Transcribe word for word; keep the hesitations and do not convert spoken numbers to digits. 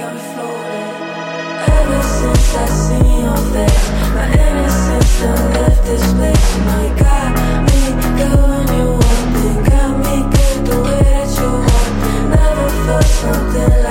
I'm floating. Ever since I seen your face, my innocence done left this place. Now you got me good when you want it, got me good the way that you want it. Never felt something like